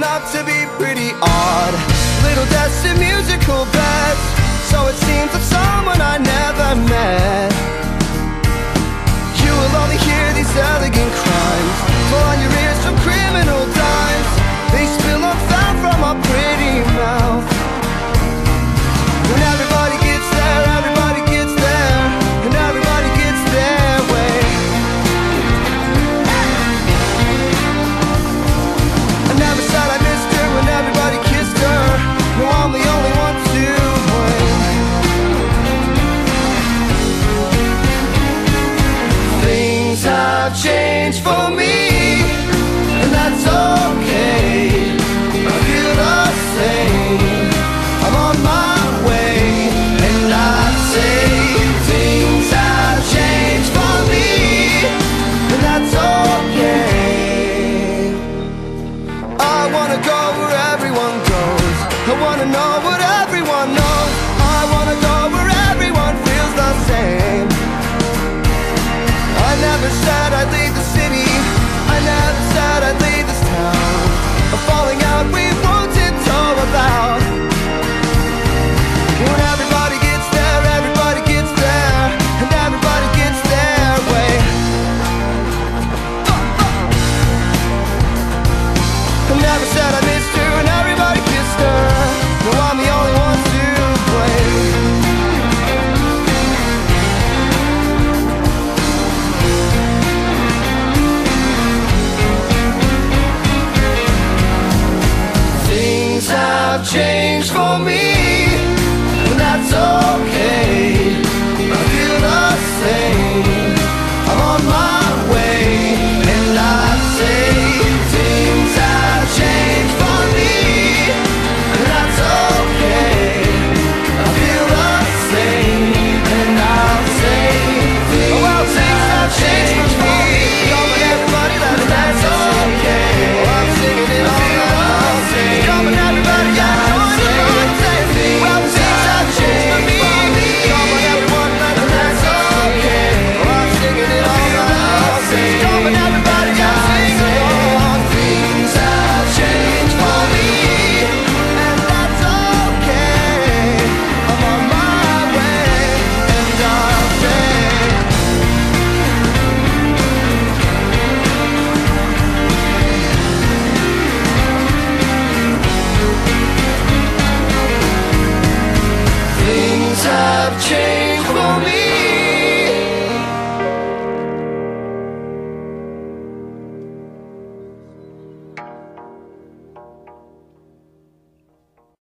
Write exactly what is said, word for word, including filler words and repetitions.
up to be pretty odd. Little deaths in musical beds, so it seems of someone I never met. You will only hear these elegant crimes fall on your ears from criminal dimes. They spill on foul from our pretty mouth. When everybody gets there, everybody gets there, and everybody gets their way. I never said I missed her when everybody kissed her. No, I'm the only one to blame. Things have changed for me, and that's okay. I feel the same. I'm on my way, and I say things have changed for me, and that's okay. I wanna go where everyone goes. I wanna know what everyone knows. I wanna go where everyone feels the same. I never said I'd leave the city, I never said I'd leave this town. A falling out we won't tiptoe about. When everybody gets there, everybody gets there, and everybody gets their way. I never said I missed her and everybody kissed her. No, I'm the only one to blame. Things have changed for me, and that's okay. I feel the same. I'm on my way, and I say things have changed for me, and that's okay. I feel the same, and I'll say things, well, things have changed for me. Come on, everybody, let it that's okay. Oh, I'm singing it all night. Come on, everybody, I join the road, say things, well, things have changed for me. Come on, everyone, let it that's okay. Oh, I'm singing it all night. Come on, everybody, I sing along. Things have changed for me, and that's okay. I'm on my way, and I'll say things have changed for me.